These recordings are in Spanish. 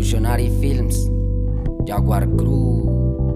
Revolutionary Films, Jaguar Crew.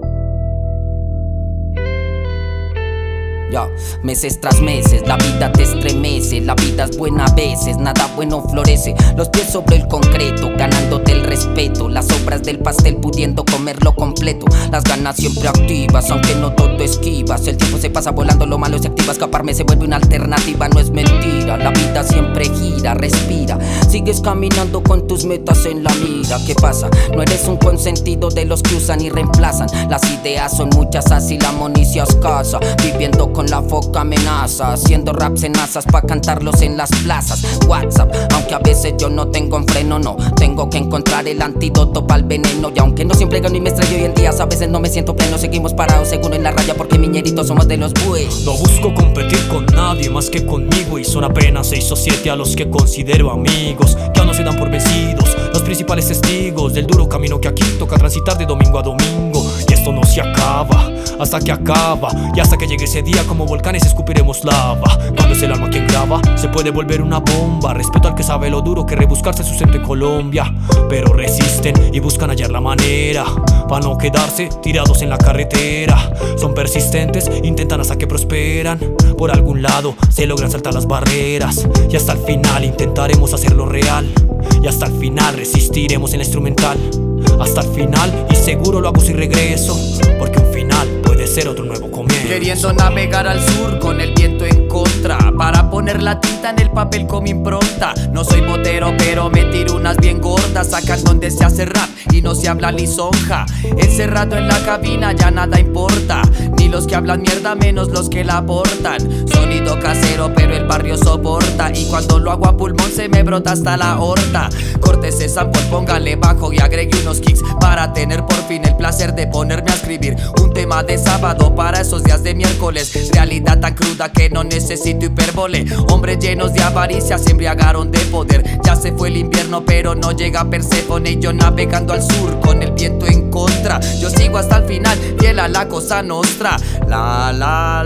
Ya, meses tras meses, la vida te estremece. La vida es buena a veces, nada bueno florece. Los pies sobre el concreto, ganándote el respeto. Las sobras del pastel pudiendo comerlo completo. Las ganas siempre activas, aunque no todo esquivas. El tiempo se pasa volando, lo malo se activa. Escaparme se vuelve una alternativa, no es mentira. La vida siempre gira, respira. Sigues caminando con tus metas en la mira. ¿Qué pasa? No eres un consentido de los que usan y reemplazan. Las ideas son muchas, así la monicia escasa. Viviendo con la foca amenaza, haciendo raps en asas pa' cantarlos en las plazas. WhatsApp, aunque a veces yo no tengo un freno, no. Tengo que encontrar el antídoto pa'l veneno. Y aunque no siempre gano y me estrello hoy en día, a veces no me siento pleno. Seguimos parados seguro en la raya porque miñeritos somos de los bueyes. No busco competir con nadie más que conmigo. Y son apenas 6 o 7 a los que considero amigos, que aún no se dan por vencidos. Los principales testigos del duro camino que aquí toca transitar de domingo a domingo. Y esto no se acaba hasta que acaba. Y hasta que llegue ese día, como volcanes escupiremos lava. Cuando es el alma quien graba, se puede volver una bomba. Respeto al que sabe lo duro que rebuscarse sustento en Colombia. Pero resisten y buscan hallar la manera pa' no quedarse tirados en la carretera. Son persistentes, intentan hasta que prosperan. Por algún lado se logran saltar las barreras. Y hasta el final intentaremos hacerlo real. Y hasta el final resistiremos en la instrumental. Hasta el final, y seguro lo hago si regreso, porque un final puede ser otro nuevo comienzo. Queriendo navegar al sur con el viento en contra, para poner la tinta en el papel con mi impronta. No soy botero pero me tiro unas bien gordas. Sacan donde se hace rap y no se habla lisonja. Encerrado en la cabina ya nada importa, ni los que hablan mierda menos los que la aportan. Sonido casero pero el barrio soporta, y cuando lo hago a pulmón se me brota hasta la aorta. Cortes ese sample, póngale bajo y agregue unos kicks para tener por fin el placer de ponerme a escribir un tema de sábado para esos días de miércoles. Realidad tan cruda que no necesito hipérbole. Hombres llenos de avaricia se embriagaron de poder. Ya se fue el invierno pero no llega Perséfone, y yo navegando al sur con el viento en contra. Yo sigo hasta el final, fiel a la cosa nostra. La la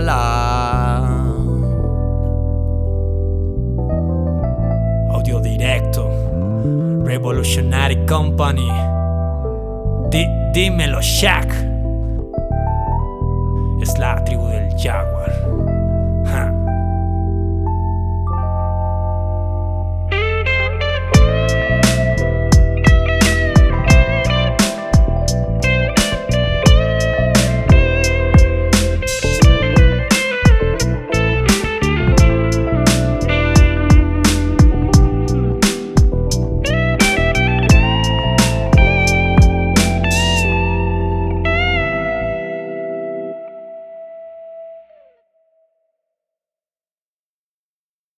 la. Audio directo, Revolutionary Company. Dímelo, Shaq. Es la tribu del Jaguar.